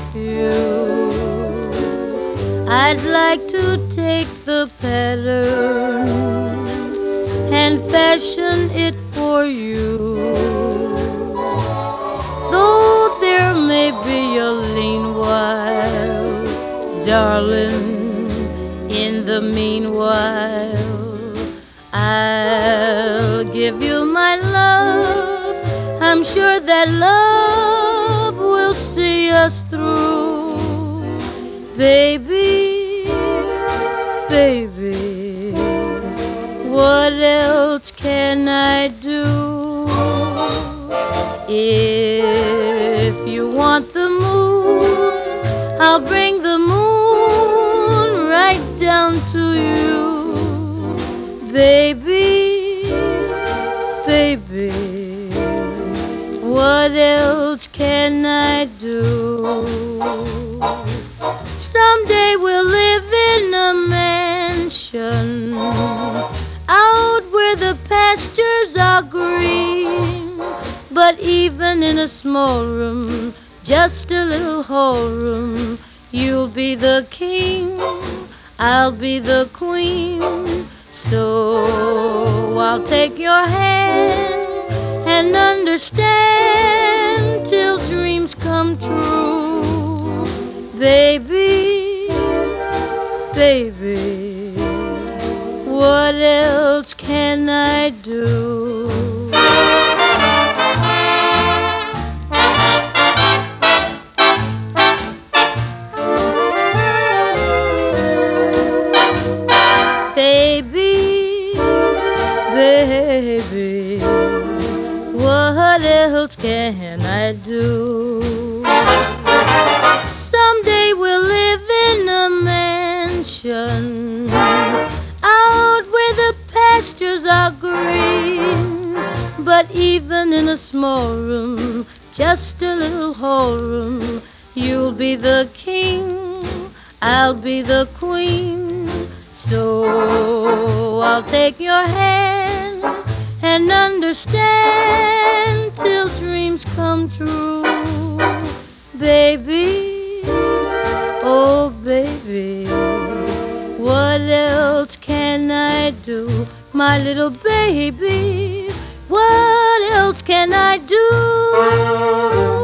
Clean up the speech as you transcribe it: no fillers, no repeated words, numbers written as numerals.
you. I'd like to take the pattern and fashion it for you. Though there may be a lean while, darling, in the meanwhile, I'll give you my love. I'm sure that love will see us through. Baby, baby, what else can I do? If you want the moon, I'll bring the moon right down to you. Baby, baby, what else can I do? Someday we'll live in a mansion out where the pastures are green. But even in a small room, just a little hall room, you'll be the king, I'll be the queen. So I'll take your hand and understand till dreams come true. Baby, baby, what else can I do? Baby, baby, what else can I do? Someday we'll live in a mansion out where the pastures are green. But even in a small room, just a little hall room, you'll be the king, I'll be the queen. So I'll take your hand and understand till dreams come true. Baby, oh baby, what else can I do? My little baby, what else can I do?